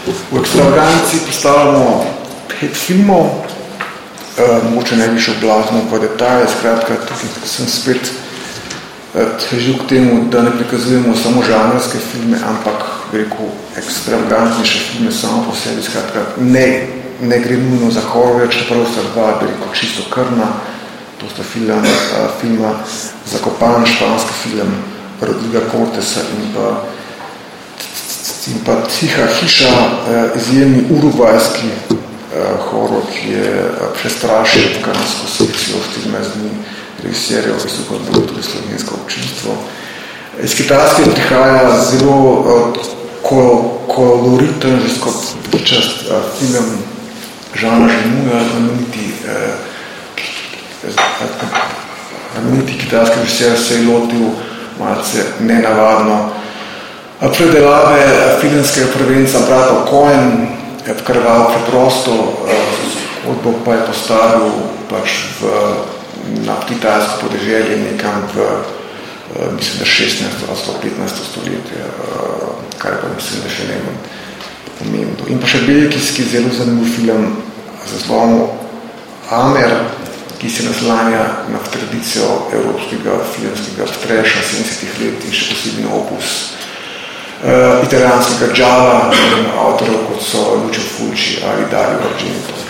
V Ekstravaganci predstavljamo 5 filmov, mogoče ne bi šel blazno v detalje, skratka, tukaj sem spet težil k temu, da ne prikazujemo samo žanrske filme, ampak, bi rekel, ekstravagantnejše filme samo po sebi, skratka, ne gre nujno za horror, čeprav sta dva, bi rekel, čisto krvna, to sta filma Zakopan, španski film Rodriga Cortesa in pa Tiha hiša, izjemni urugvajski horror, ki je prestrašil kanadsko sekcijo v 14 dni režiserjev, ki so kot bilo tudi slovensko občinstvo. Iz Kitajske prihaja zelo koloriten, že kot čast film Žana Žemuja, znameniti kitajski režiser se je lotil malce nenavadno predelave filmskega prvenca bratov Coen, krval preprosto, zgodbo pa je postavil pač na kitajsko podeželje nekam v, mislim, da 16. ali 15. stoletje, kar pa mislim, da še ne pomembno. In pa še belgijski zelo zanimiv film z naslovom Amer, ki se naslanja na tradicijo evropskega filmskega treša 70. let in še posebno opus italijanskega džava in avtorov, kot so Lucio Fulci ali Dario Argento.